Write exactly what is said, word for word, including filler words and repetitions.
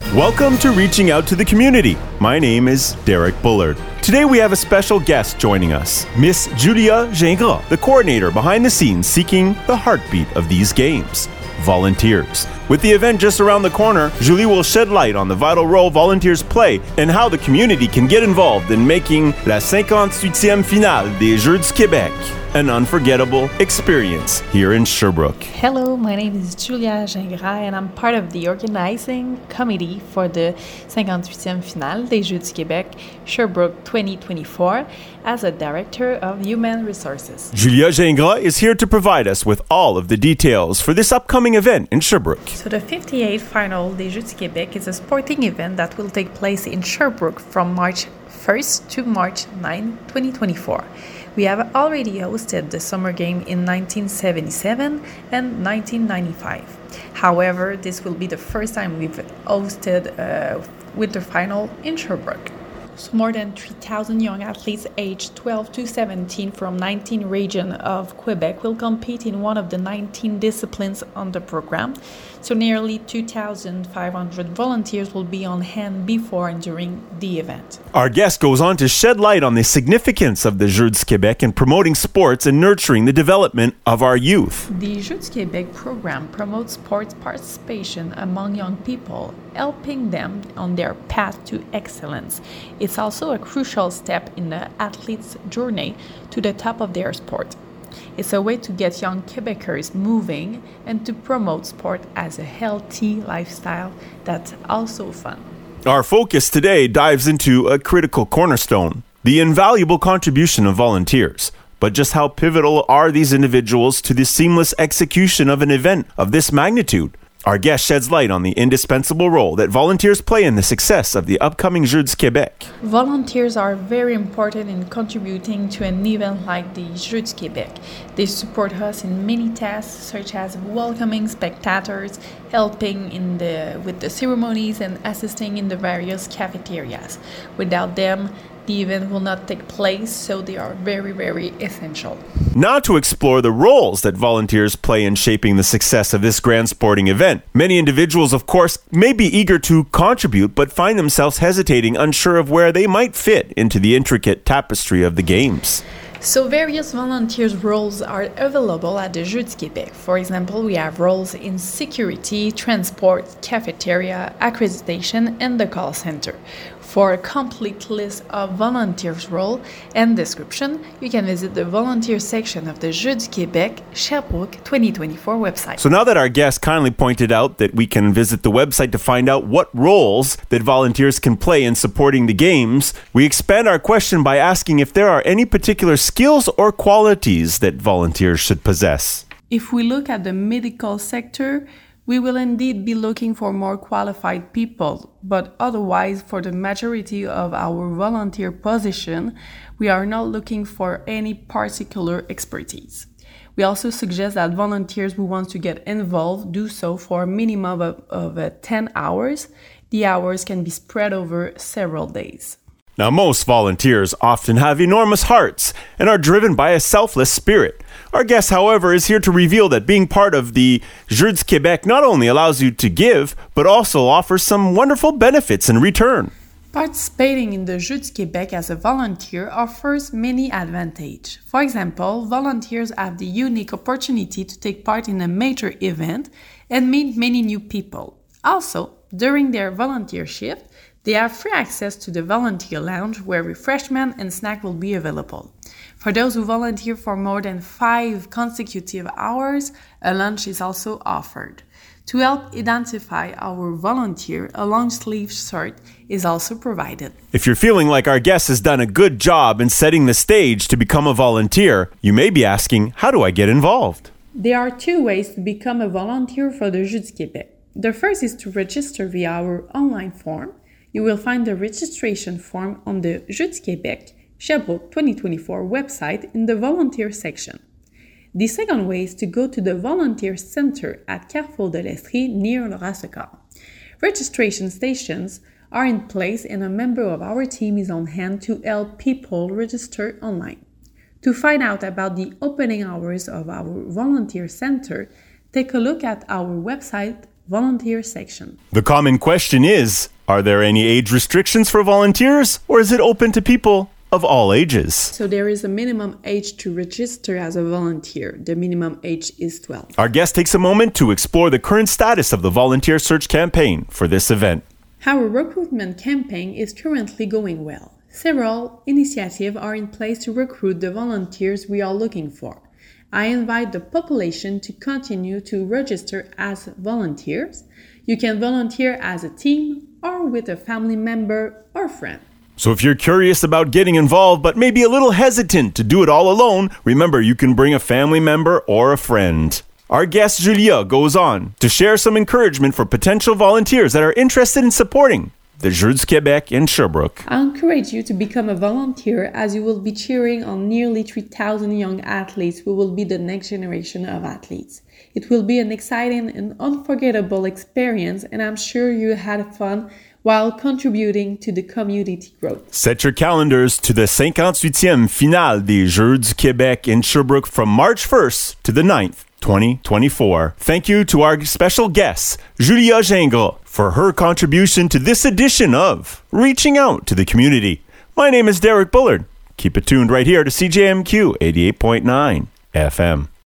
Welcome to Reaching Out to the Community. My name is Derek Bullard. Today we have a special guest joining us, Miss Julia Gingras, the coordinator behind the scenes seeking the heartbeat of these games, volunteers. With the event just around the corner, Julie will shed light on the vital role volunteers play and how the community can get involved in making la cinquante-huitième finale des Jeux du Québec an unforgettable experience here in Sherbrooke. Hello, my name is Julia Gingras and I'm part of the organizing committee for the cinquante-huitième finale des Jeux du Québec Sherbrooke twenty twenty-four as a director of human resources. Julia Gingras is here to provide us with all of the details for this upcoming event in Sherbrooke. So the fifty-eighth final des Jeux du Québec is a sporting event that will take place in Sherbrooke from March first to March ninth, twenty twenty-four. We have already hosted the summer game in nineteen seventy-seven and nineteen ninety-five. However, this will be the first time we've hosted a winter final in Sherbrooke. So more than three thousand young athletes aged twelve to seventeen from nineteen regions of Quebec will compete in one of the nineteen disciplines on the program. So nearly two thousand five hundred volunteers will be on hand before and during the event. Our guest goes on to shed light on the significance of the Jeux du Québec in promoting sports and nurturing the development of our youth. The Jeux du Québec program promotes sports participation among young people, helping them on their path to excellence. It's also a crucial step in the athlete's journey to the top of their sport. It's a way to get young Quebecers moving and to promote sport as a healthy lifestyle that's also fun. Our focus today dives into a critical cornerstone, the invaluable contribution of volunteers. But just how pivotal are these individuals to the seamless execution of an event of this magnitude? Our guest sheds light on the indispensable role that volunteers play in the success of the upcoming Jeux du Québec. Volunteers are very important in contributing to an event like the Jeux du Québec. They support us in many tasks such as welcoming spectators, helping in the with the ceremonies and assisting in the various cafeterias. Without them, the event will not take place, so they are very, very essential. Now to explore the roles that volunteers play in shaping the success of this grand sporting event. Many individuals, of course, may be eager to contribute, but find themselves hesitating, unsure of where they might fit into the intricate tapestry of the games. So various volunteers' roles are available at the Jeux du Québec. For example, we have roles in security, transport, cafeteria, accreditation, and the call center. For a complete list of volunteers' role and description, you can visit the volunteer section of the Jeux du Québec Sherbrooke twenty twenty-four website. So now that our guest kindly pointed out that we can visit the website to find out what roles that volunteers can play in supporting the games, we expand our question by asking if there are any particular skills or qualities that volunteers should possess. If we look at the medical sector, we will indeed be looking for more qualified people, but otherwise, for the majority of our volunteer position, we are not looking for any particular expertise. We also suggest that volunteers who want to get involved do so for a minimum of, of uh, ten hours. The hours can be spread over several days. Now, most volunteers often have enormous hearts and are driven by a selfless spirit. Our guest, however, is here to reveal that being part of the Jeux du Québec not only allows you to give, but also offers some wonderful benefits in return. Participating in the Jeux du Québec as a volunteer offers many advantages. For example, volunteers have the unique opportunity to take part in a major event and meet many new people. Also, during their volunteer shift, they have free access to the volunteer lounge where refreshment and snack will be available. For those who volunteer for more than five consecutive hours, a lunch is also offered. To help identify our volunteer, a long-sleeve shirt is also provided. If you're feeling like our guest has done a good job in setting the stage to become a volunteer, you may be asking, how do I get involved? There are two ways to become a volunteer for the Jeux du Québec. The first is to register via our online form. You will find the registration form on the Jeux du Québec Sherbrooke twenty twenty-four website in the volunteer section. The second way is to go to the volunteer center at Carrefour de l'Estrie near Le Racecor. Registration stations are in place and a member of our team is on hand to help people register online. To find out about the opening hours of our volunteer center, take a look at our website volunteer section. The common question is, are there any age restrictions for volunteers, or is it open to people of all ages? So there is a minimum age to register as a volunteer. The minimum age is twelve. Our guest takes a moment to explore the current status of the volunteer search campaign for this event. Our recruitment campaign is currently going well. Several initiatives are in place to recruit the volunteers we are looking for. I invite the population to continue to register as volunteers. You can volunteer as a team or with a family member or friend. So if you're curious about getting involved but maybe a little hesitant to do it all alone, remember you can bring a family member or a friend. Our guest Julia goes on to share some encouragement for potential volunteers that are interested in supporting the Jeux du Québec in Sherbrooke. I encourage you to become a volunteer as you will be cheering on nearly three thousand young athletes who will be the next generation of athletes. It will be an exciting and unforgettable experience, and I'm sure you had fun while contributing to the community growth. Set your calendars to the fifty-eightième finale des Jeux du Québec in Sherbrooke from March first to the ninth, twenty twenty-four. Thank you to our special guest, Julia Gingras, for her contribution to this edition of Reaching Out to the Community. My name is Derek Bullard. Keep it tuned right here to C J M Q eighty-eight point nine F M.